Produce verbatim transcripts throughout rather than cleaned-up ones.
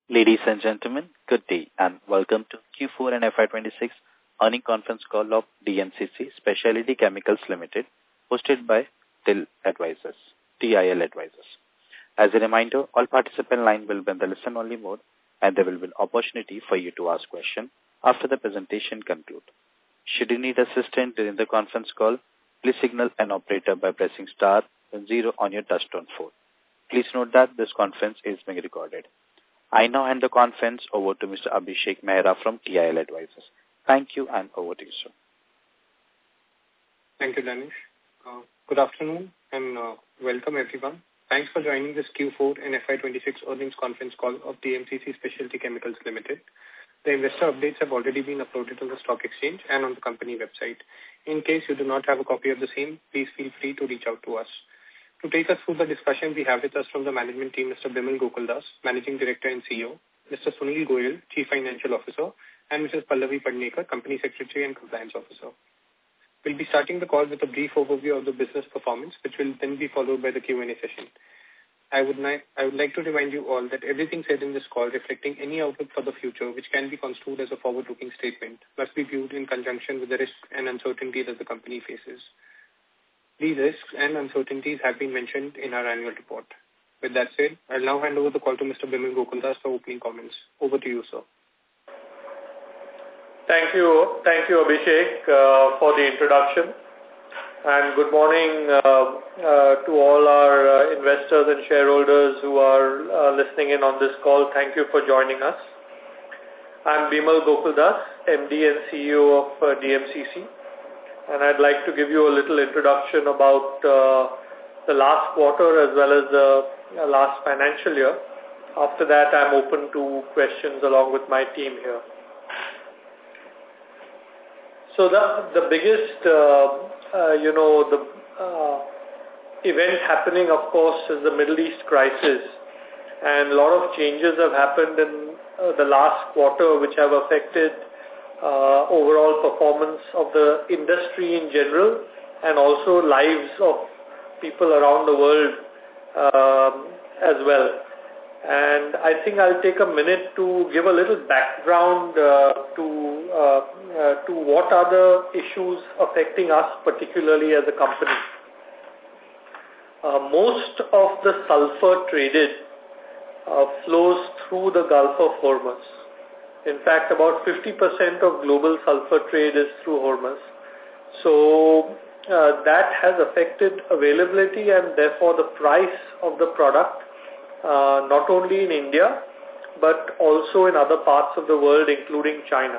Ladies and gentlemen, good day and welcome to Q four and F Y twenty-six earning conference call of D M C C Specialty Chemicals Limited, hosted by T I L Advisors, T I L Advisors. As a reminder, all participant line will be in the listen-only mode and there will be an opportunity for you to ask questions after the presentation concludes. Should you need assistance during the conference call, please signal an operator by pressing star and zero on your touchtone phone. Please note that this conference is being recorded. I now hand the conference over to Mister Abhishek Mehra from T I L Advisors. Thank you and over to you, sir. Thank you, Danish. Uh, good afternoon and uh, welcome everyone. Thanks for joining this Q four and F Y twenty-six earnings conference call of D M C C Specialty Chemicals Limited. The investor updates have already been uploaded on the stock exchange and on the company website. In case you do not have a copy of the same, please feel free to reach out to us. To take us through the discussion, we have with us from the management team Mister Bimal Gokaldas, Managing Director and C E O, Mister Sunil Goyal, Chief Financial Officer, and Missus Pallavi Padnekar, Company Secretary and Compliance Officer. We'll be starting the call with a brief overview of the business performance, which will then be followed by the Q and A session. I would, I would like to remind you all that everything said in this call reflecting any outlook for the future, which can be construed as a forward-looking statement, must be viewed in conjunction with the risks and uncertainty that the company faces. These risks and uncertainties have been mentioned in our annual report. With that said, I'll now hand over the call to Mister Bimal Gokaldas for opening comments. Over to you, sir. Thank you. Thank you, Abhishek, uh, for the introduction. And good morning uh, uh, to all our uh, investors and shareholders who are uh, listening in on this call. Thank you for joining us. I'm Bimal Gokaldas, M D and C E O of uh, D M C C. And I'd like to give you a little introduction about uh, the last quarter as well as the uh, last financial year. After that, I'm open to questions along with my team here. So the, the biggest, uh, uh, you know, the uh, event happening, of course, is the Middle East crisis. And a lot of changes have happened in uh, the last quarter which have affected Uh, overall performance of the industry in general and also lives of people around the world um, as well. And I think I'll take a minute to give a little background uh, to uh, uh, to what are the issues affecting us particularly as a company. Uh, most of the sulfur traded uh, flows through the Gulf of Hormuz. In fact, about fifty percent of global sulfur trade is through Hormuz. So uh, that has affected availability and therefore the price of the product, uh, not only in India, but also in other parts of the world, including China.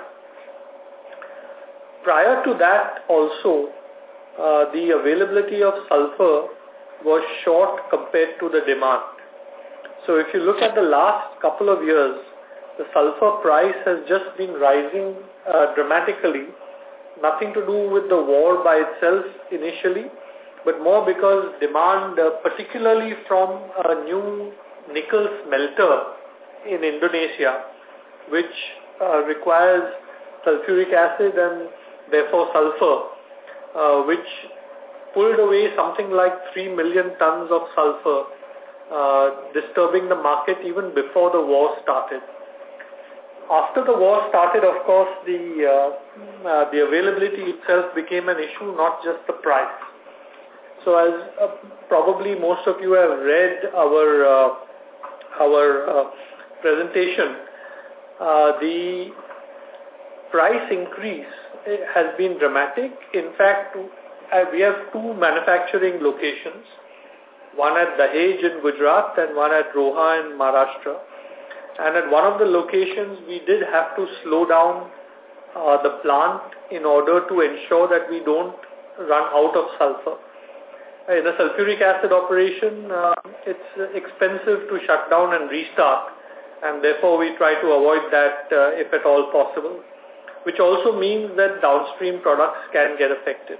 Prior to that also, uh, the availability of sulfur was short compared to the demand. So if you look at the last couple of years, the sulfur price has just been rising uh, dramatically, nothing to do with the war by itself initially, but more because demand, uh, particularly from a new nickel smelter in Indonesia, which uh, requires sulfuric acid and therefore sulfur, uh, which pulled away something like three million tons of sulfur, uh, disturbing the market even before the war started. After the war started, of course, the uh, uh, the availability itself became an issue, not just the price. So as uh, probably most of you have read our uh, our uh, presentation, uh, the price increase has been dramatic. In fact, uh, we have two manufacturing locations, one at Dahej in Gujarat and one at Roha in Maharashtra. And at one of the locations, we did have to slow down uh, the plant in order to ensure that we don't run out of sulfur. In a sulfuric acid operation, uh, it's expensive to shut down and restart, and therefore we try to avoid that uh, if at all possible, which also means that downstream products can get affected.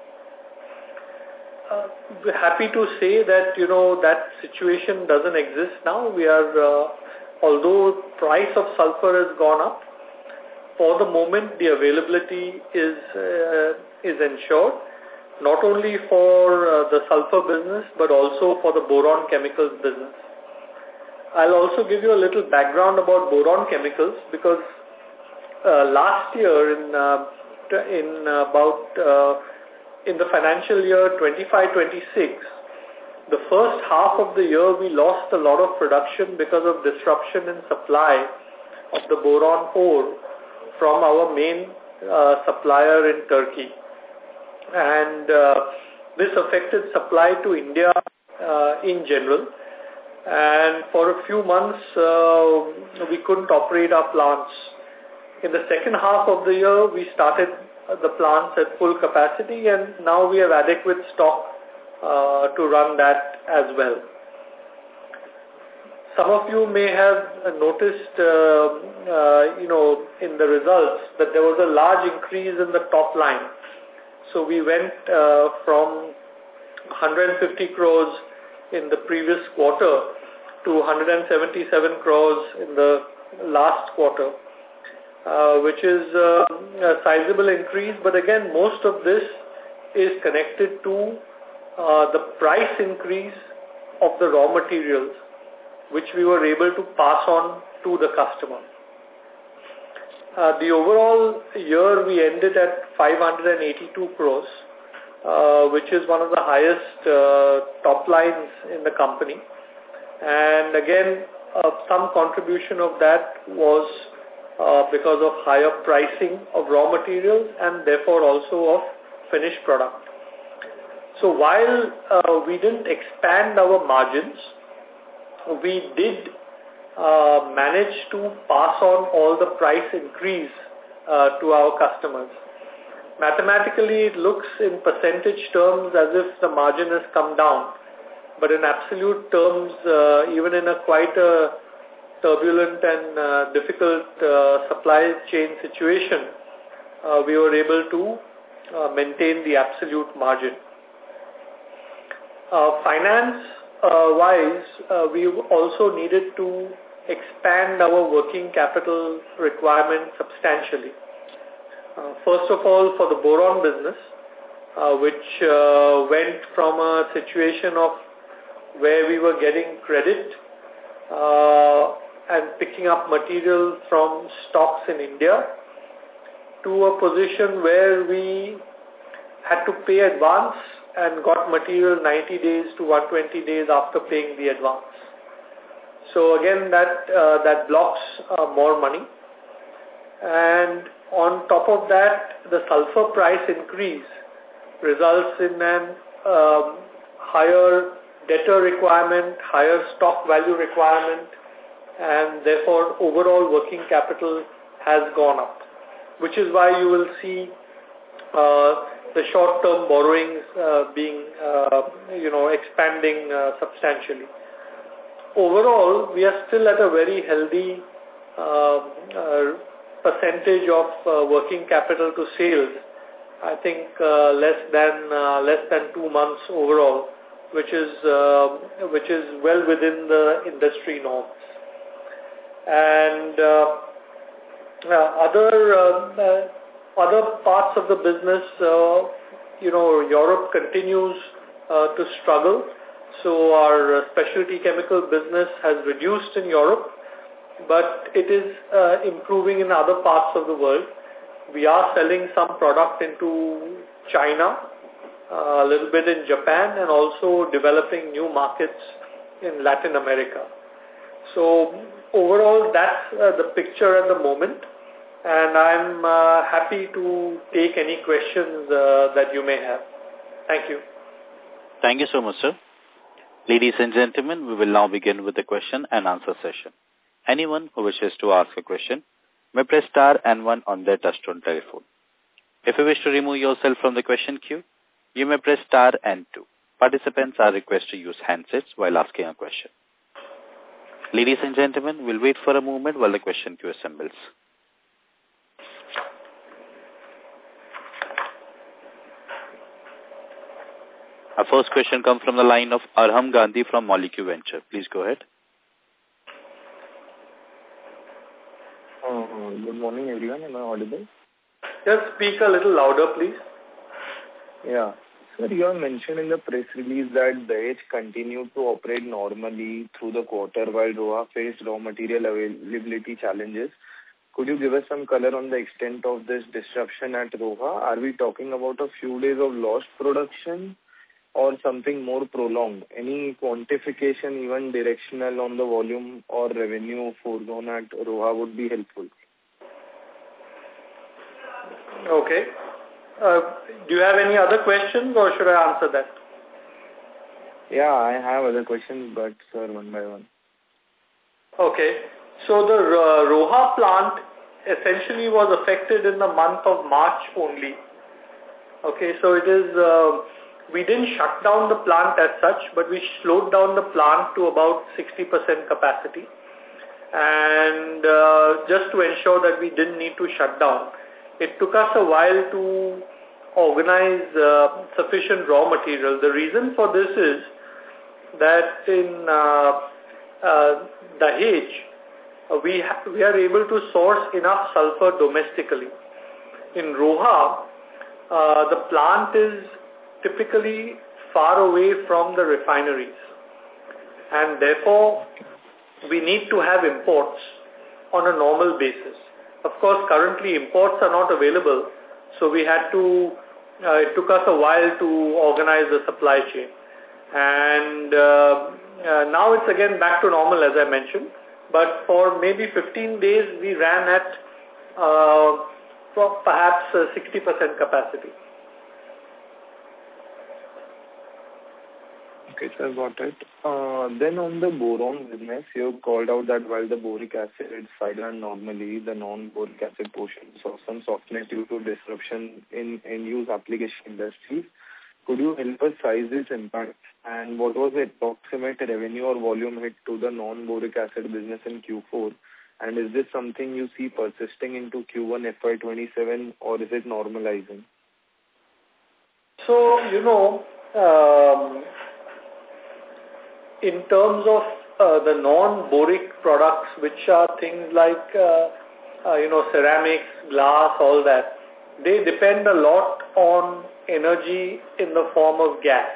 Uh, we're happy to say that, you know, that situation doesn't exist now. We are... Uh, Although price of sulfur has gone up, for the moment the availability is uh, is ensured, not only for uh, the sulfur business but also for the boron chemicals business. I'll also give you a little background about boron chemicals because uh, last year in uh, in about uh, in the financial year twenty-five twenty-six, the first half of the year we lost a lot of production because of disruption in supply of the boron ore from our main uh, supplier in Turkey. And uh, this affected supply to India uh, in general. And for a few months, uh, we couldn't operate our plants. In the second half of the year, we started the plants at full capacity, and now we have adequate stock uh, to run that as well. Some of you may have noticed, uh, uh, you know, in the results that there was a large increase in the top line. So we went uh, from one hundred fifty crores in the previous quarter to one hundred seventy-seven crores in the last quarter, uh, which is uh, a sizable increase. But again, most of this is connected to uh, the price increase of the raw materials, which we were able to pass on to the customer. Uh, the overall year we ended at five hundred eighty-two crores, uh, which is one of the highest uh, top lines in the company. And again, uh, some contribution of that was uh, because of higher pricing of raw materials and therefore also of finished product. So while uh, we didn't expand our margins, we did uh, manage to pass on all the price increase uh, to our customers. Mathematically, it looks in percentage terms as if the margin has come down, but in absolute terms, uh, even in a quite a turbulent and uh, difficult uh, supply chain situation, uh, we were able to uh, maintain the absolute margin. Uh, finance uh, wise, uh, we also needed to expand our working capital requirement substantially. Uh, first of all, for the boron business, uh, which uh, went from a situation of where we were getting credit uh, and picking up material from stocks in India to a position where we had to pay advance and got material ninety days to one hundred twenty days after paying the advance. So again, that uh, that blocks uh, more money. And on top of that, the sulfur price increase results in an um, higher debtor requirement, higher stock value requirement, and therefore overall working capital has gone up, which is why you will see uh, the short-term borrowings uh, being, uh, you know, expanding uh, substantially. Overall, we are still at a very healthy uh, uh, percentage of uh, working capital to sales. I think uh, less than uh, less than two months overall, which is uh, which is well within the industry norms. And uh, uh, other uh, uh, other parts of the business, uh, you know, Europe continues uh, to struggle. So our uh, specialty chemical business has reduced in Europe, but it is uh, improving in other parts of the world. We are selling some product into China, uh, a little bit in Japan, and also developing new markets in Latin America. So overall, that's uh, the picture at the moment, and I'm uh, happy to take any questions uh, that you may have. Thank you. Thank you so much, sir. Ladies and gentlemen, we will now begin with the question and answer session. Anyone who wishes to ask a question may press star and one on their touch-tone telephone. If you wish to remove yourself from the question queue, you may press star and two. Participants are requested to use handsets while asking a question. Ladies and gentlemen, we'll wait for a moment while the question queue assembles. Our first question comes from the line of Arham Gandhi from Molecule Venture. Please go ahead. Uh, good morning, everyone. Am I audible? Just speak a little louder, please. Yeah. Sir, you have mentioned in the press release that Dahej continued to operate normally through the quarter while Roha faced raw material availability challenges. Could you give us some color on the extent of this disruption at Roha? Are we talking about a few days of lost production or something more prolonged? Any quantification, even directional, on the volume or revenue foregone at Roha would be helpful. Okay. Uh, do you have any other questions or should I answer that? Yeah, I have other questions, but sir, one by one. Okay. So the uh, Roha plant essentially was affected in the month of March only. Okay, so it is, uh, we didn't shut down the plant as such, but we slowed down the plant to about sixty percent capacity. And uh, just to ensure that we didn't need to shut down, it took us a while to organize uh, sufficient raw material. The reason for this is that in uh, uh, Dahej, uh, we, ha we are able to source enough sulfur domestically. In Roha, uh, the plant is typically far away from the refineries, and therefore we need to have imports on a normal basis. Of course, currently imports are not available, so we had to, uh, it took us a while to organize the supply chain. And uh, uh, now it's again back to normal, as I mentioned. But for maybe fifteen days, we ran at uh, perhaps uh, sixty percent capacity. Okay, sir, got it. Uh, then on the boron business, you called out that while the boric acid sidelined normally, the non-boric acid portion saw some softness due to disruption in end-use application industries. Could you help us size this impact? And what was the approximate revenue or volume hit to the non-boric acid business in Q four? And is this something you see persisting into Q one F Y twenty-seven, or is it normalizing? So, you know, um, in terms of uh, the non-boric products, which are things like, uh, uh, you know, ceramics, glass, all that, they depend a lot on energy in the form of gas.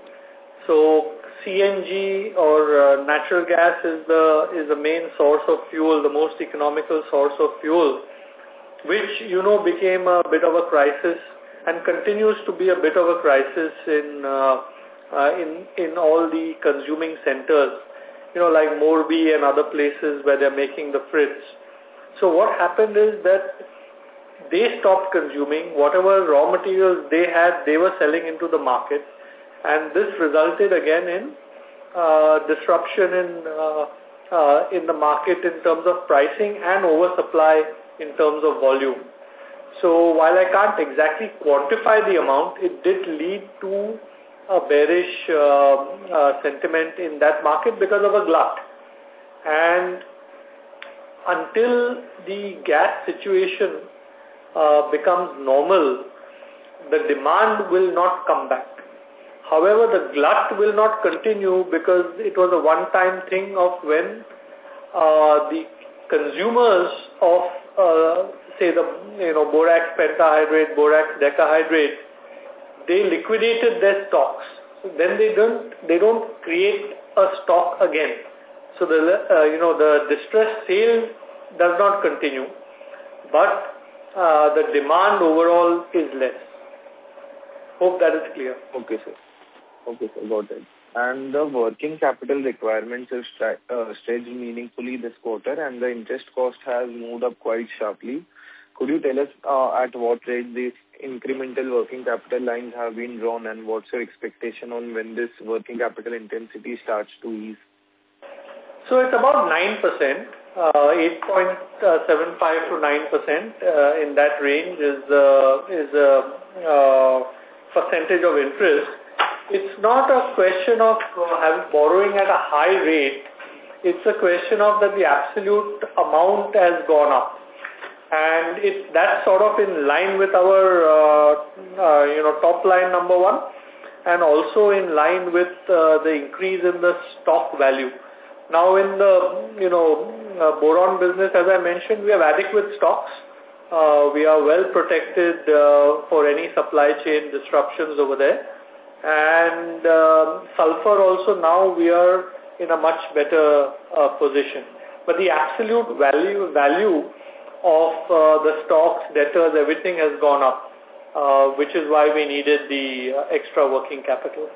So C N G or uh, natural gas is the is the main source of fuel, the most economical source of fuel, which, you know, became a bit of a crisis and continues to be a bit of a crisis in uh, uh, in in all the consuming centers, you know, like Morbi and other places where they're making the fritz. So what happened is that they stopped consuming whatever raw materials they had, they were selling into the market, and this resulted again in uh, disruption in uh, uh, in the market in terms of pricing and oversupply in terms of volume. So while I can't exactly quantify the amount, it did lead to a bearish uh, uh, sentiment in that market because of a glut. And until the gas situation uh, becomes normal, the demand will not come back. However, the glut will not continue because it was a one-time thing of when uh, the consumers of, uh, say, the you know borax pentahydrate, borax decahydrate, they liquidated their stocks. So then they don't they don't create a stock again. So the uh, you know the distress sale does not continue, but uh, the demand overall is less. Hope that is clear. Okay, sir. Okay, sir, got it. And the working capital requirements have uh, stretched meaningfully this quarter, and the interest cost has moved up quite sharply. Could you tell us uh, at what rate these incremental working capital lines have been drawn, and what's your expectation on when this working capital intensity starts to ease? So it's about nine percent, uh, eight point seven five to nine percent uh, in that range is uh, is a uh, percentage of interest. It's not a question of uh, having borrowing at a high rate. It's a question of that the absolute amount has gone up. And it, that's sort of in line with our, uh, uh, you know, top line number one, and also in line with uh, the increase in the stock value. Now in the, you know, uh, boron business, as I mentioned, we have adequate stocks. Uh, we are well protected uh, for any supply chain disruptions over there. And um, sulfur also now we are in a much better uh, position. But the absolute value value of uh, the stocks, debtors, everything has gone up, uh, which is why we needed the uh, extra working capital.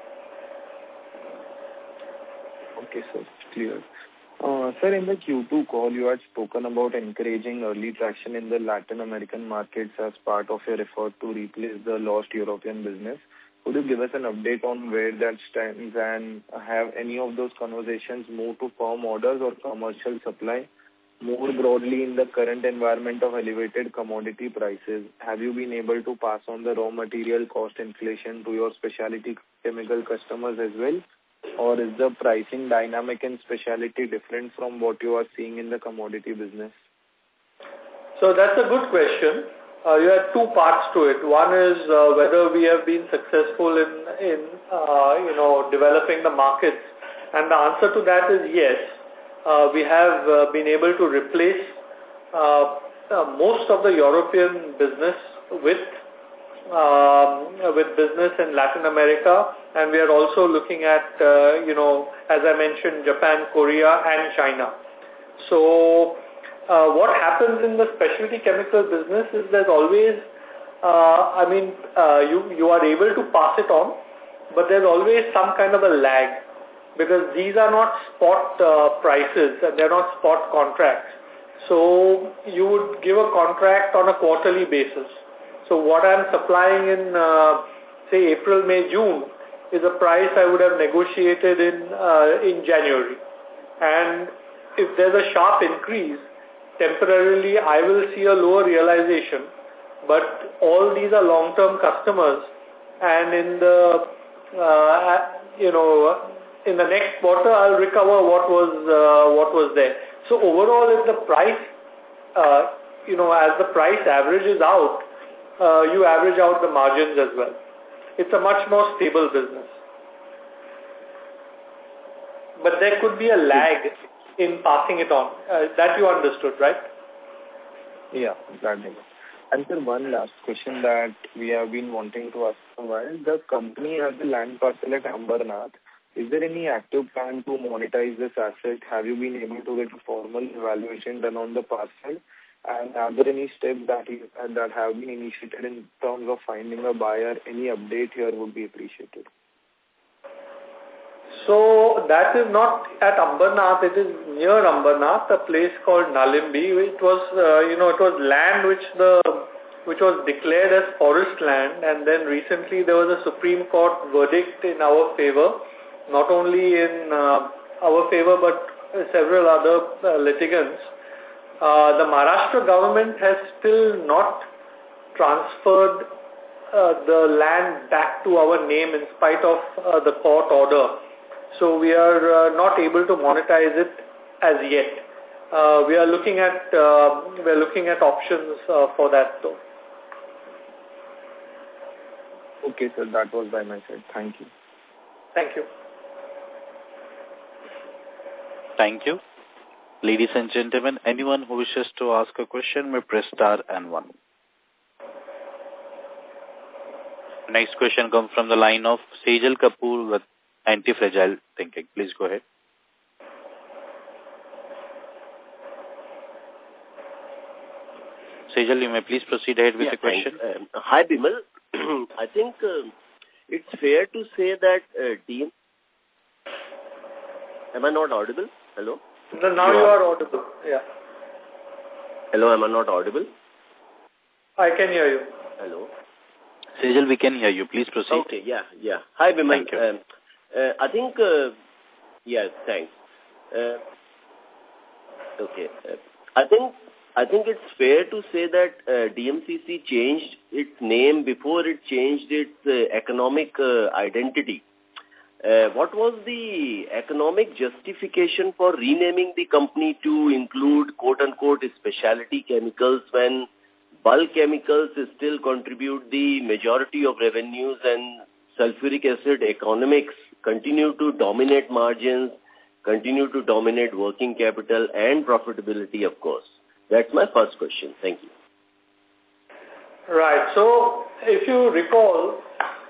Okay, sir. Clear. Uh, sir, in the Q two call, you had spoken about encouraging early traction in the Latin American markets as part of your effort to replace the lost European business. Could you give us an update on where that stands, and have any of those conversations moved to firm orders or commercial supply? More broadly, in the current environment of elevated commodity prices, have you been able to pass on the raw material cost inflation to your specialty chemical customers as well? Or is the pricing dynamic in specialty different from what you are seeing in the commodity business? So that's a good question. Uh, you had two parts to it. One is uh, whether we have been successful in, in uh, you know, developing the markets. And the answer to that is yes. Uh, we have uh, been able to replace uh, uh, most of the European business with um, with business in Latin America, and we are also looking at, uh, you know, as I mentioned, Japan, Korea, and China. So uh, what happens in the specialty chemical business is there's always, uh, I mean, uh, you, you are able to pass it on, but there's always some kind of a lag, because these are not spot uh, prices and they're not spot contracts. So you would give a contract on a quarterly basis. So what I'm supplying in, uh, say, April, May, June is a price I would have negotiated in uh, in January. And if there's a sharp increase, temporarily I will see a lower realization. But all these are long-term customers, and in the, uh, you know, in the next quarter I'll recover what was uh, what was there. So overall, if the price, uh, you know, as the price averages out, Uh, you average out the margins as well. It's a much more stable business. But there could be a lag in passing it on. Uh, that you understood, right? Yeah, exactly. And sir, one last question that we have been wanting to ask for a while. The company has the land parcel at Ambernath. Is there any active plan to monetize this asset? Have you been able to get a formal evaluation done on the parcel? And are there any steps that you, uh, that have been initiated in terms of finding a buyer? Any update here would be appreciated. So that is not at Ambernath. It is near Ambernath, a place called Nalimbi. It was, uh, you know, it was land which the which was declared as forest land, and then recently there was a Supreme Court verdict in our favor, not only in uh, our favor but several other uh, litigants. Uh, the Maharashtra government has still not transferred uh, the land back to our name in spite of uh, the court order. So we are uh, not able to monetize it as yet. Uh, we are looking at uh, we are looking at options uh, for that though. Okay, sir. That was by my side. Thank you. Thank you. Thank you. Ladies and gentlemen, anyone who wishes to ask a question may press star and one. Next question comes from the line of Sejal Kapoor with Anti-Fragile Thinking. Please go ahead. Sejal, you may please proceed ahead with yeah, the question. Um, hi, Bimal. I think uh, it's fair to say that uh, D M... Am I not audible? Hello? No, now you are audible. Yeah. Hello, am I not audible? I can hear you. Hello? Sejal, we can hear you. Please proceed. Okay, yeah, yeah. Hi, Bimal. Thank you. Um, uh, I think, uh, yeah, thanks. Uh, okay. Uh, I think I think it's fair to say that uh, D M C C changed its name before it changed its uh, economic uh, identity. Uh, what was the economic justification for renaming the company to include quote-unquote specialty chemicals when bulk chemicals still contribute the majority of revenues and sulfuric acid economics continue to dominate margins, continue to dominate working capital and profitability, of course? That's my first question. Thank you. Right. So, if you recall,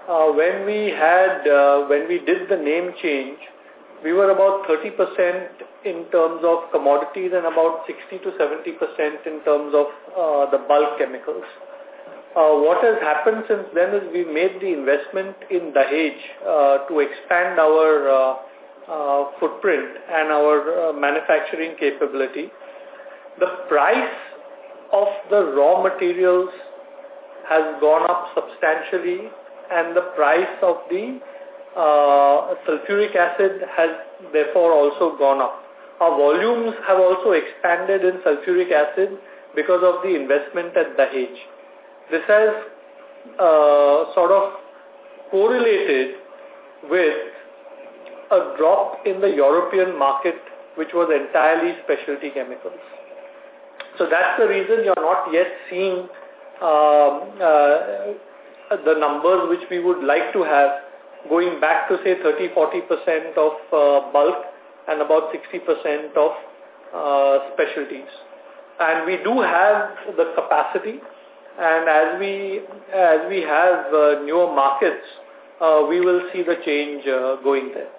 uh, when we had, uh, when we did the name change, we were about thirty percent in terms of commodities and about sixty to seventy percent in terms of uh, the bulk chemicals. Uh, what has happened since then is we made the investment in Dahej uh, to expand our uh, uh, footprint and our uh, manufacturing capability. The price of the raw materials has gone up substantially, and the price of the uh, sulfuric acid has therefore also gone up. Our volumes have also expanded in sulfuric acid because of the investment at Dahej. This has uh, sort of correlated with a drop in the European market, which was entirely specialty chemicals. So that's the reason you're not yet seeing um, uh, the numbers which we would like to have going back to say thirty to forty percent of uh, bulk and about sixty percent of uh, specialties. And we do have the capacity, and as we as we have uh, newer markets, uh, we will see the change uh, going there.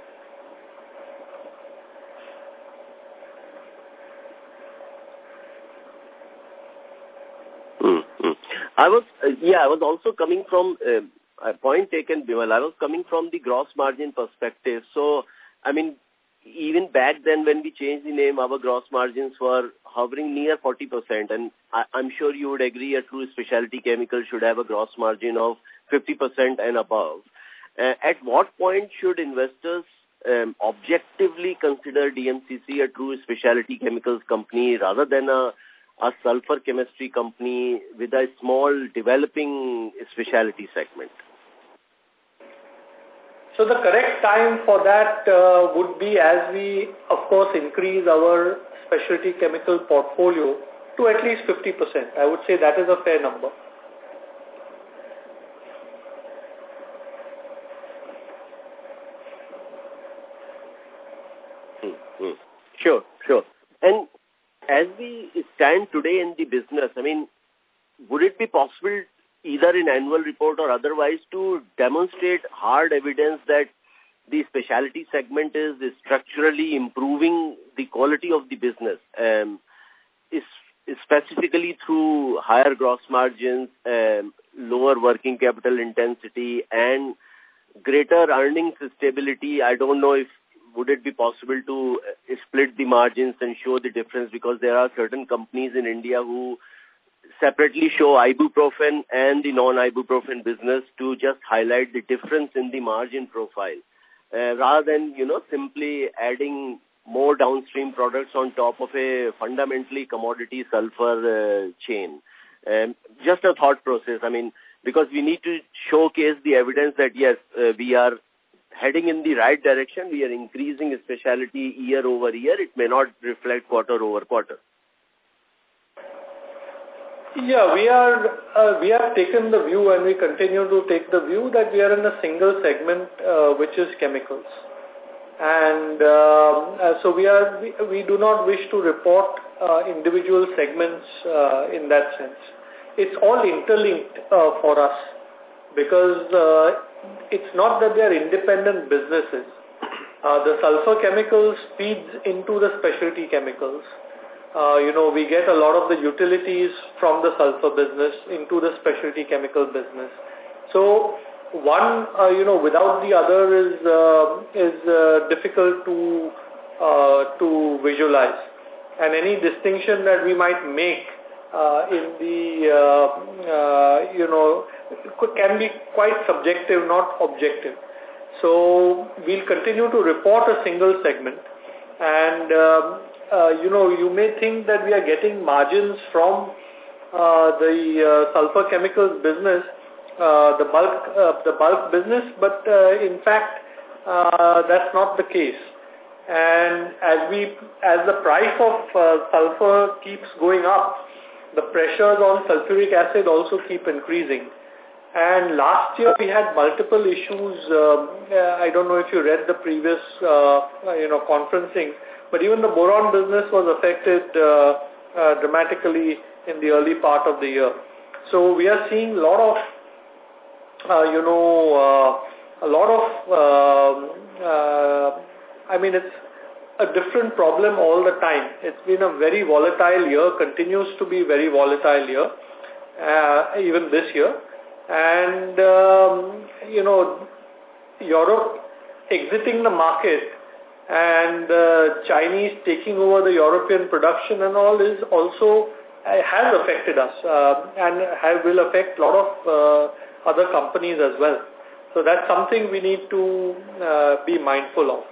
Mm-hmm. I was, uh, yeah, I was also coming from, uh, a point taken, Bimal, I was coming from the gross margin perspective. So, I mean, even back then when we changed the name, our gross margins were hovering near forty percent. And I, I'm sure you would agree a true specialty chemical should have a gross margin of fifty percent and above. Uh, at what point should investors um, objectively consider D M C C a true specialty chemicals company rather than a, a sulfur chemistry company with a small developing specialty segment? So the correct time for that uh, would be as we, of course, increase our specialty chemical portfolio to at least fifty percent. I would say that is a fair number. Mm-hmm. Sure, sure. And as we stand today in the business, I mean, would it be possible either in annual report or otherwise to demonstrate hard evidence that the specialty segment is, is structurally improving the quality of the business, um, is, is specifically through higher gross margins, um, lower working capital intensity, and greater earnings stability? I don't know if would it be possible to uh, split the margins and show the difference, because there are certain companies in India who separately show ibuprofen and the non-ibuprofen business to just highlight the difference in the margin profile, uh, rather than, you know, simply adding more downstream products on top of a fundamentally commodity sulfur uh, chain. Um, just a thought process, I mean, because we need to showcase the evidence that, yes, uh, we are heading in the right direction, we are increasing specialty year over year. It may not reflect quarter over quarter. Yeah, we are, uh, we have taken the view, and we continue to take the view that we are in a single segment, uh, which is chemicals. And um, uh, so we are, we, we do not wish to report uh, individual segments uh, in that sense. It's all interlinked uh, for us, because uh, it's not that they are independent businesses. Uh, the sulfur chemicals feeds into the specialty chemicals. Uh, you know, we get a lot of the utilities from the sulfur business into the specialty chemical business. So one, uh, you know, without the other is uh, is uh, difficult to uh, to visualize. And any distinction that we might make uh, in the uh, uh, you know can be quite subjective, not objective. So we'll continue to report a single segment, and um, uh, you know you may think that we are getting margins from uh, the uh, sulfur chemicals business, uh, the bulk uh, the bulk business, but uh, in fact uh, that's not the case. And as we as the price of uh, sulfur keeps going up, the pressures on sulfuric acid also keep increasing. And last year we had multiple issues. Uh, I don't know if you read the previous, uh, you know, conferencing, but even the boron business was affected uh, uh, dramatically in the early part of the year. So we are seeing a lot of uh, you know, uh, a lot of, uh, uh, I mean, it's a different problem all the time. It's been a very volatile year, continues to be very volatile year, uh, even this year. And, um, you know, Europe exiting the market and uh, Chinese taking over the European production and all is also uh, has affected us uh, and have, will affect a lot of uh, other companies as well. So that's something we need to uh, be mindful of.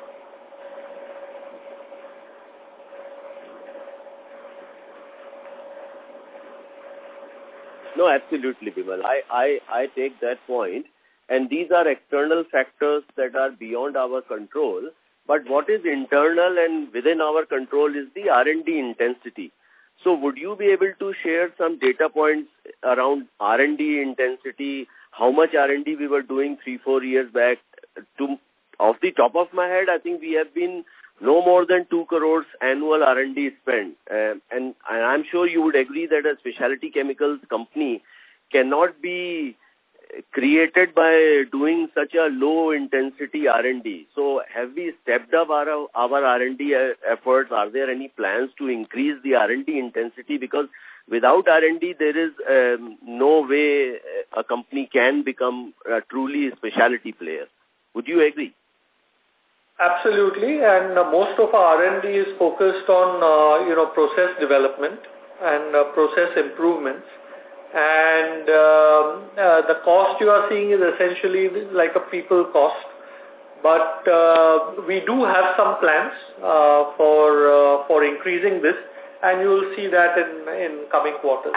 No, absolutely, Bimal. I, I, I take that point. And these are external factors that are beyond our control. But what is internal and within our control is the R and D intensity. So would you be able to share some data points around R and D intensity, how much R and D we were doing three, four years back? To, off the top of my head, I think we have been no more than two crores annual R and D spend. Um, and, and I'm sure you would agree that a specialty chemicals company cannot be created by doing such a low intensity R and D. So have we stepped up our, our R and D efforts? Are there any plans to increase the R and D intensity? Because without R and D, there is um, no way a company can become a truly specialty player. Would you agree? Absolutely, and uh, most of our R and D is focused on, uh, you know, process development and uh, process improvements. And um, uh, the cost you are seeing is essentially like a people cost. But uh, we do have some plans uh, for uh, for increasing this, and you will see that in, in coming quarters.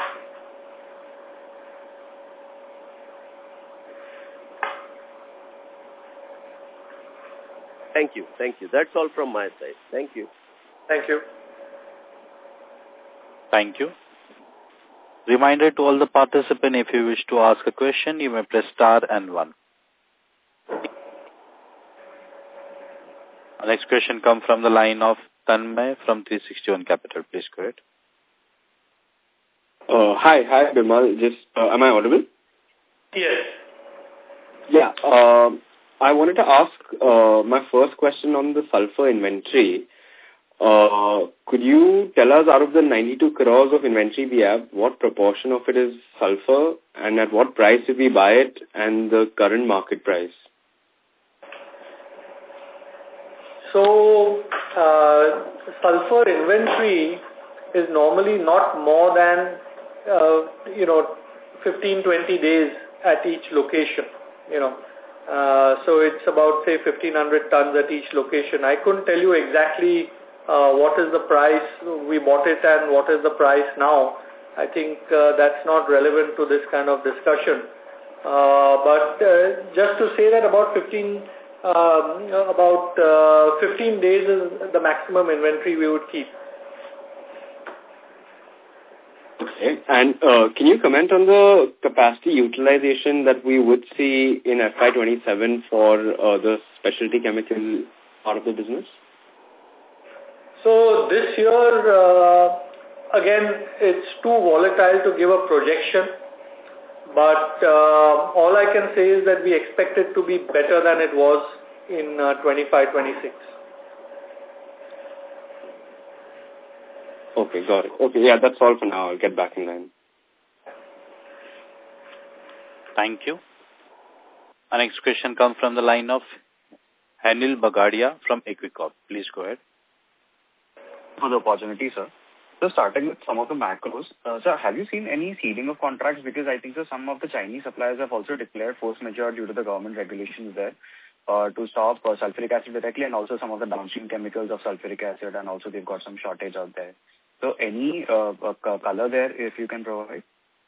Thank you. Thank you. That's all from my side. Thank you. Thank you. Thank you. Reminder to all the participants, if you wish to ask a question, you may press star and one. Our next question comes from the line of Tanmay from three sixty-one Capital. Please go ahead. Uh, hi, hi, Bimal. Just, uh, am I audible? Yes. Yeah. Uh, I wanted to ask uh, my first question on the sulfur inventory. Uh, could you tell us, out of the ninety-two crores of inventory we have, what proportion of it is sulfur, and at what price did we buy it, and the current market price? So, uh, sulfur inventory is normally not more than, uh, you know, fifteen, twenty days at each location, you know. Uh, so it's about, say, fifteen hundred tons at each location. I couldn't tell you exactly Uh, what is the price we bought it and what is the price now. I think uh, that's not relevant to this kind of discussion. Uh, but uh, just to say that about fifteen, um, about uh, fifteen days is the maximum inventory we would keep. Okay. And uh, can you comment on the capacity utilization that we would see in F Y twenty-seven for uh, the specialty chemical part of the business? So this year, uh, again, it's too volatile to give a projection, but uh, all I can say is that we expect it to be better than it was in uh, twenty-five twenty-six. Okay, got it. Okay, yeah, that's all for now. I'll get back in line. Thank you. Our next question comes from the line of Anil Bagadia from Equicorp. Please go ahead. For the opportunity, sir. So starting with some of the macros, uh, sir, have you seen any ceding of contracts? Because I think so some of the Chinese suppliers have also declared force majeure due to the government regulations there uh, to stop uh, sulfuric acid directly, and also some of the downstream chemicals of sulfuric acid, and also they've got some shortage out there. So any uh, uh, color there if you can provide?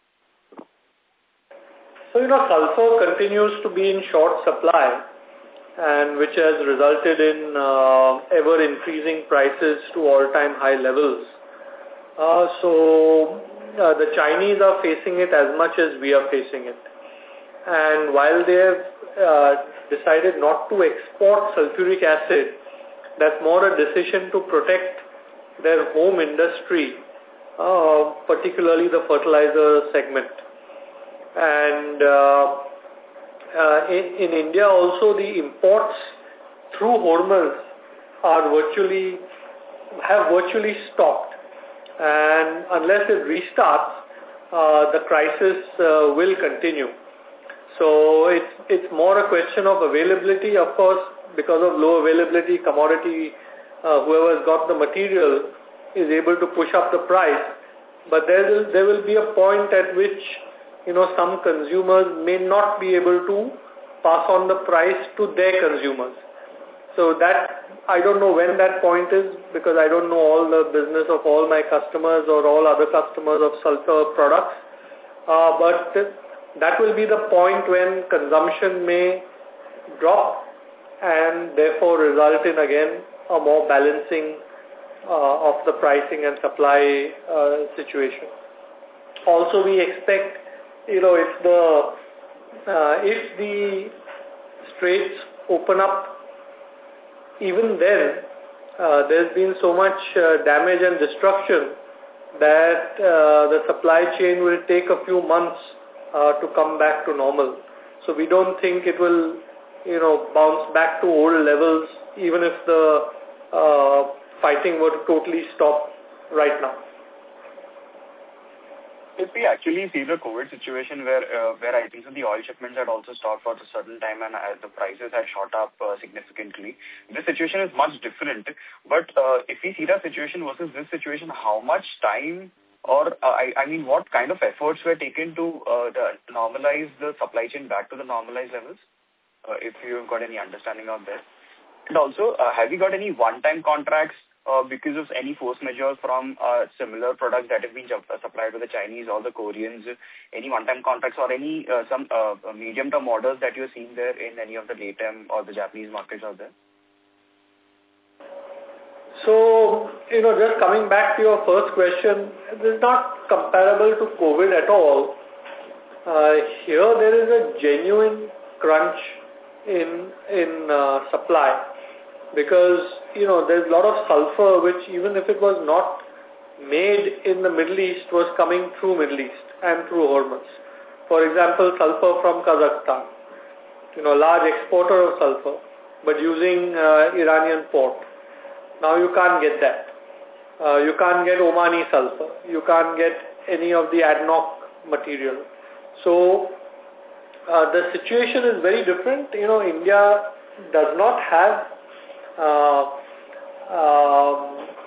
So, you know, sulfur continues to be in short supply, and which has resulted in uh, ever-increasing prices to all-time high levels. Uh, so, uh, the Chinese are facing it as much as we are facing it. And while they have uh, decided not to export sulfuric acid, that's more a decision to protect their home industry, uh, particularly the fertilizer segment. And uh, uh, in, in India also the imports through Hormuz are virtually, have virtually stopped. And unless it restarts, uh, the crisis uh, will continue. So it's, it's more a question of availability. Of course, because of low availability, commodity, uh, whoever's got the material is able to push up the price. But there will, there will be a point at which, you know, some consumers may not be able to pass on the price to their consumers. So that, I don't know when that point is, because I don't know all the business of all my customers or all other customers of sulfur products. Uh, but that will be the point when consumption may drop and therefore result in again a more balancing uh, of the pricing and supply uh, situation. Also, we expect, you know, if the uh, if the straits open up, even then, uh, there's been so much uh, damage and destruction that uh, the supply chain will take a few months uh, to come back to normal. So we don't think it will, you know, bounce back to old levels, even if the uh, fighting were to totally stop right now. If we actually see the COVID situation where uh, where I think so the oil shipments had also stopped for a certain time and uh, the prices had shot up uh, significantly, this situation is much different. But uh, if we see the situation versus this situation, how much time or, uh, I, I mean, what kind of efforts were taken to uh, the, normalize the supply chain back to the normalized levels? Uh, if you've got any understanding of that. And also, uh, have you got any one-time contracts Uh, because of any force majeure from uh, similar products that have been uh, supplied to the Chinese or the Koreans, any one-time contracts or any uh, some uh, medium-term orders that you're seeing there in any of the LATAM or the Japanese markets out there? So, you know, just coming back to your first question, this is not comparable to COVID at all. Uh, here there is a genuine crunch in, in uh, supply. Because, you know, there's a lot of sulfur which even if it was not made in the Middle East was coming through Middle East and through Hormuz. For example, sulfur from Kazakhstan, you know, large exporter of sulfur, but using uh, Iranian port. Now you can't get that. Uh, you can't get Omani sulfur. You can't get any of the A D N O C material. So uh, the situation is very different. You know, India does not have Uh, um,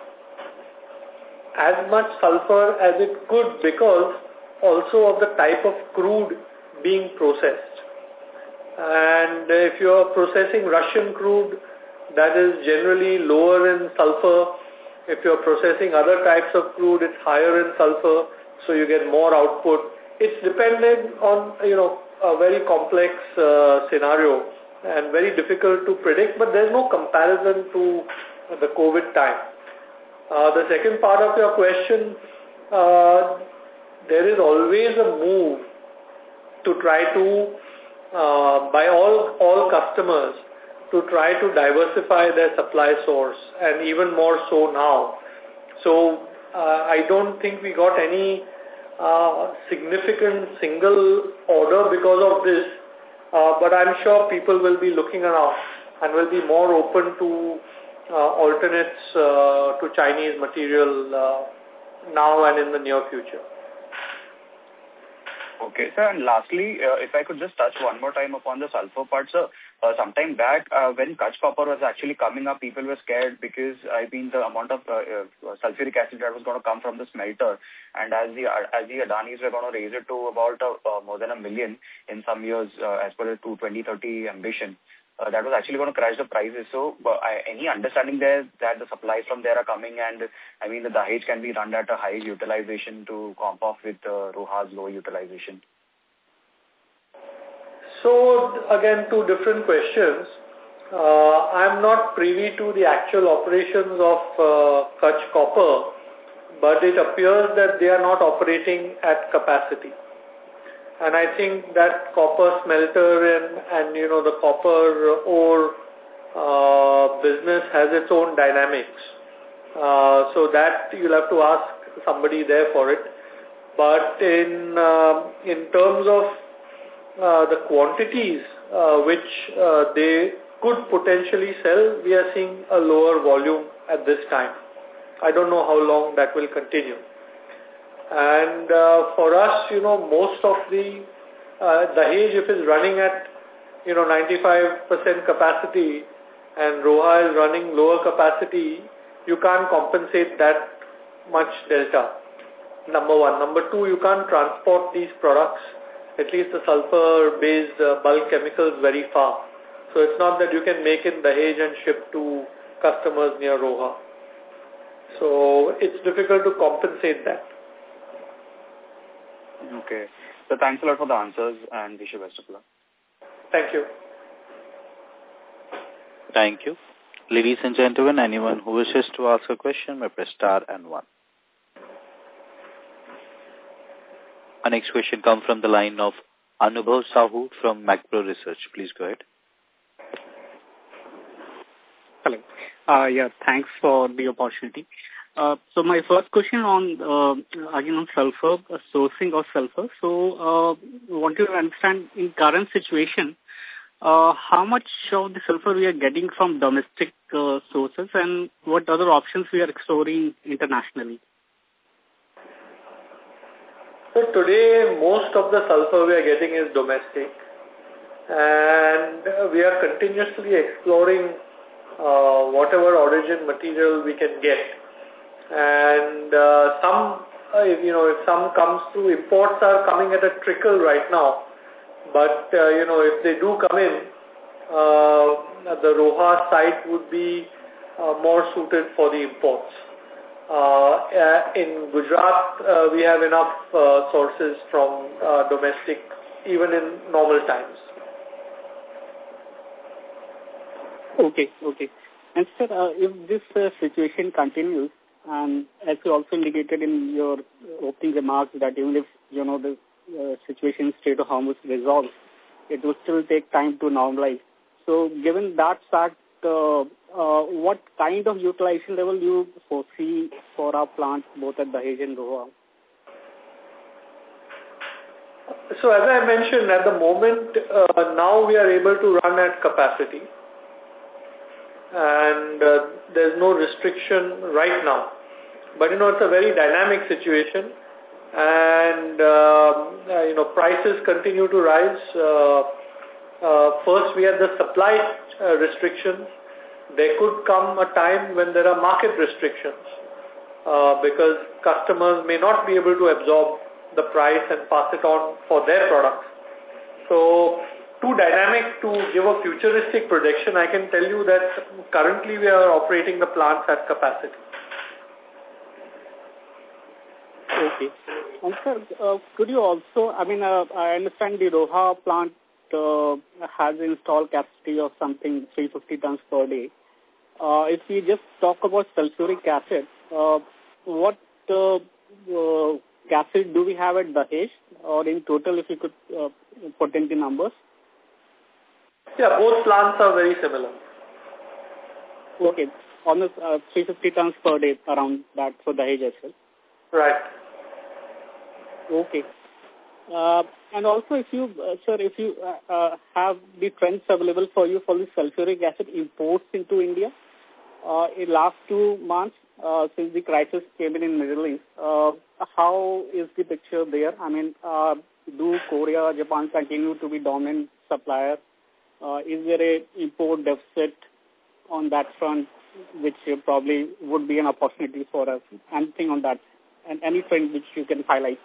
as much sulfur as it could because also of the type of crude being processed. And if you are processing Russian crude, that is generally lower in sulfur. If you are processing other types of crude, it's higher in sulfur, so you get more output. It's dependent on, you know, a very complex uh, scenario and very difficult to predict, but there's no comparison to the COVID time. Uh, the second part of your question, uh, there is always a move to try to, uh, by all, all customers, to try to diversify their supply source, and even more so now. So uh, I don't think we got any uh, significant single order because of this. Uh, but I'm sure people will be looking around and will be more open to uh, alternates uh, to Chinese material uh, now and in the near future. Okay, sir. And lastly, uh, if I could just touch one more time upon the sulfur part, sir. Uh, sometime back, uh, when Kutch Copper was actually coming up, people were scared because, I mean, the amount of uh, uh, sulfuric acid that was going to come from the smelter, and as the as the Adanis were going to raise it to about uh, uh, more than a million in some years, uh, as per the twenty thirty ambition, uh, that was actually going to crash the prices. So, uh, I, any understanding there that the supplies from there are coming, and I mean, the Dahej can be run at a high utilization to comp off with uh, Roha's low utilization? So, again, two different questions. Uh, I'm not privy to the actual operations of uh, Kutch Copper, but it appears that they are not operating at capacity. And I think that copper smelter and, and you know, the copper ore uh, business has its own dynamics. Uh, so that you'll have to ask somebody there for it. But in, uh, in terms of Uh, the quantities uh, which uh, they could potentially sell, we are seeing a lower volume at this time. I don't know how long that will continue. And uh, for us, you know, most of the uh, Dahej, if it's running at, you know, ninety-five percent capacity and Roha is running lower capacity, you can't compensate that much delta, number one. Number two, you can't transport these products, at least the sulfur-based uh, bulk chemicals, very far. So it's not that you can make in Dahej and ship to customers near Roha. So it's difficult to compensate that. Okay. So thanks a lot for the answers and wish you best of luck. Thank you. Thank you. Ladies and gentlemen, anyone who wishes to ask a question may press star and one. Our next question comes from the line of Anubhav Sahu from Macpro Research. Please go ahead. Hello. Uh, yeah, thanks for the opportunity. Uh, so my first question on, uh, again on sulfur, uh, sourcing of sulfur. So uh, want to understand in current situation, uh, how much of the sulfur we are getting from domestic uh, sources and what other options we are exploring internationally? So today, most of the sulfur we are getting is domestic. And uh, we are continuously exploring uh, whatever origin material we can get. And uh, some, uh, you know, if some comes through, imports are coming at a trickle right now. But, uh, you know, if they do come in, uh, the Roha site would be uh, more suited for the imports. Uh, in Gujarat, uh, we have enough uh, sources from uh, domestic, even in normal times. Okay, okay. And sir, uh, if this uh, situation continues, and as you also indicated in your opening remarks that even if, you know, the uh, situation in Strait of Hormuz resolves, it will still take time to normalize. So given that fact, uh, uh, what kind of utilization level you foresee for our plants both at Dahej and Roha? So as I mentioned, at the moment, uh, now we are able to run at capacity. And uh, there's no restriction right now. But, you know, it's a very dynamic situation. And, uh, uh, you know, prices continue to rise. Uh, uh, first, we had the supply uh, restrictions. There could come a time when there are market restrictions uh, because customers may not be able to absorb the price and pass it on for their products. So, too dynamic to give a futuristic projection. I can tell you that currently we are operating the plants at capacity. Okay. And sir, uh, could you also, I mean, uh, I understand the Roha plant uh, has installed capacity of something three hundred fifty tons per day. Uh, if we just talk about sulfuric acid, uh, what uh, uh, acid do we have at Dahej, or in total if you could uh, put in the numbers? Yeah, both plants are very similar. Okay, almost uh, three hundred fifty tons per day around that for Dahej as well. Right. Okay. Uh, and also if you, uh, sir, if you uh, uh, have the trends available for you for the sulfuric acid imports into India, uh, in last two months uh, since the crisis came in in Middle East, uh, how is the picture there? I mean, uh, do Korea, Japan continue to be dominant supplier? Uh, is there a import deficit on that front, which uh, probably would be an opportunity for us? Anything on that? And any trend which you can highlight?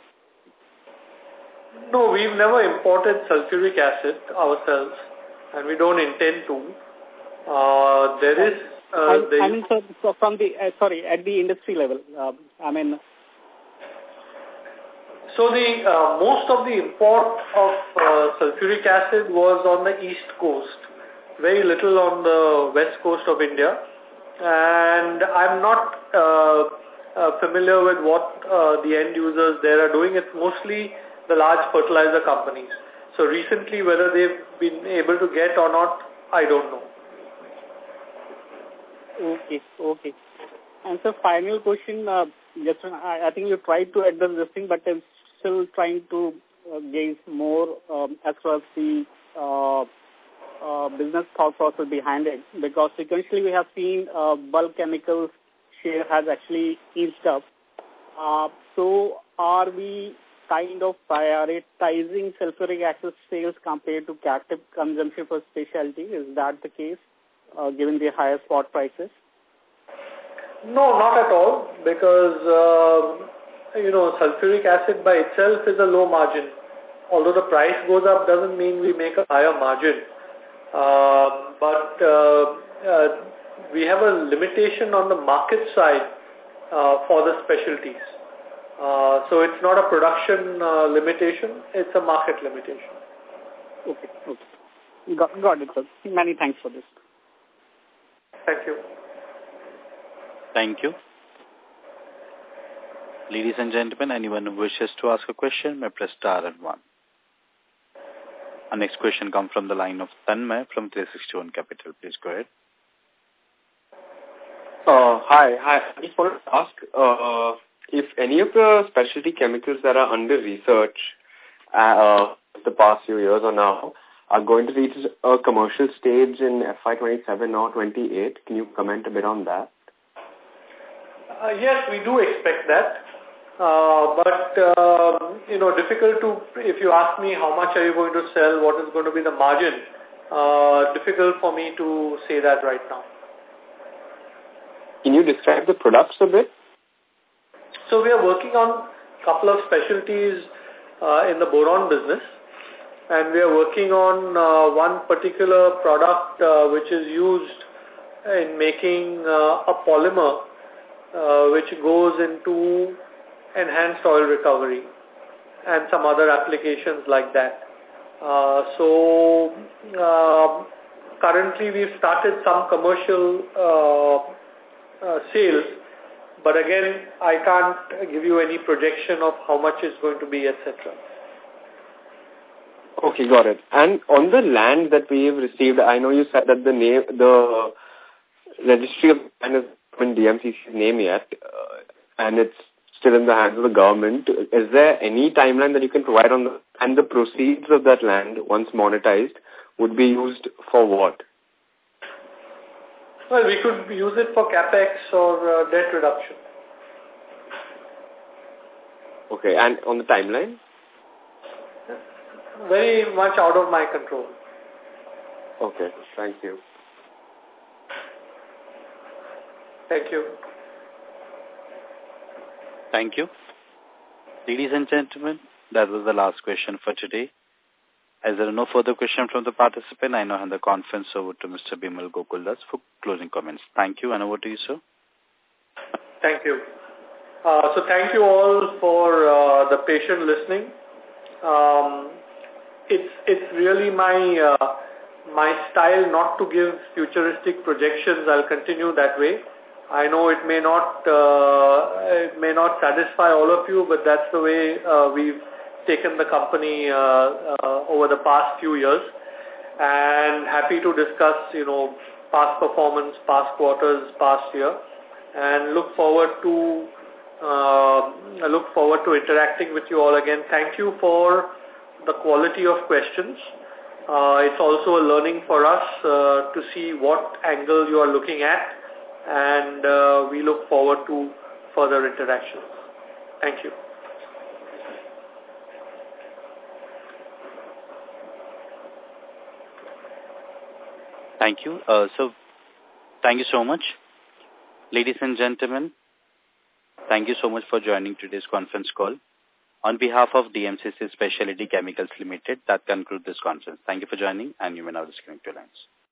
No, we've never imported sulfuric acid ourselves, and we don't intend to. Uh, there is... Uh, I, there I mean, so, so from the, uh, sorry, at the industry level, uh, I mean... So the uh, most of the import of uh, sulfuric acid was on the east coast, very little on the west coast of India, and I'm not uh, uh, familiar with what uh, the end users there are doing. It's mostly the large fertilizer companies. So recently, whether they've been able to get or not, I don't know. Okay, okay. And so final question, uh, just, I, I think you tried to address this thing, but I'm still trying to uh, gain more um, across the uh, uh, business thought process behind it? Because sequentially we have seen uh, bulk chemicals share has actually inched up. Uh, so are we kind of prioritizing sulfuric acid sales compared to captive consumption for specialty? Is that the case, uh, given the higher spot prices? No, not at all, because, uh, you know, sulfuric acid by itself is a low margin. Although the price goes up doesn't mean we make a higher margin. Uh, but uh, uh, we have a limitation on the market side uh, for the specialties. Uh, so it's not a production uh, limitation, it's a market limitation. Okay, okay. Got, got it, sir. Many thanks for this. Thank you. Thank you. Ladies and gentlemen, anyone who wishes to ask a question may press star and one. Our next question comes from the line of Tanmay from three sixty-one Capital. Please go ahead. Uh, hi, hi. I just wanted to ask uh, if any of the specialty chemicals that are under research uh, the past few years or now are going to reach a commercial stage in F Y twenty-seven or twenty-eight. Can you comment a bit on that? Uh, yes, we do expect that. Uh, but, uh, you know, difficult to, if you ask me how much are you going to sell, what is going to be the margin, uh, difficult for me to say that right now. Can you describe the products a bit? So we are working on a couple of specialties uh, in the boron business, and we are working on uh, one particular product uh, which is used in making uh, a polymer uh, which goes into enhanced oil recovery and some other applications like that. Uh, so uh, currently we've started some commercial uh, uh, sales, but again I can't give you any projection of how much it's going to be, et cetera. Okay, got it. And on the land that we've received, I know you said that the name, the registry of land is in D M C C's name yet, uh, and it's still in the hands of the government. Is there any timeline that you can provide on the, and the proceeds of that land, once monetized, would be used for what? Well, we could use it for capex or uh, debt reduction. Okay, and on the timeline? Very much out of my control. Okay, thank you. Thank you. Thank you. Ladies and gentlemen, that was the last question for today. As there are no further questions from the participant, I now hand the conference over to Mister Bimal Gokuldas for closing comments. Thank you, and over to you, sir. Thank you. Uh, so thank you all for uh, the patient listening. Um, it's it's really my uh, my style not to give futuristic projections. I'll continue that way. I know it may not uh, it may not satisfy all of you, but that's the way uh, we've taken the company uh, uh, over the past few years. And happy to discuss, you know, past performance, past quarters, past year, and look forward to uh, look forward to interacting with you all again. Thank you for the quality of questions. Uh, it's also a learning for us uh, to see what angle you are looking at. And uh, we look forward to further interactions. Thank you. Thank you. Uh, so, thank you so much. Ladies and gentlemen, thank you so much for joining today's conference call. On behalf of D M C C Specialty Chemicals Limited, that concludes this conference. Thank you for joining, and you may now disconnect your lines.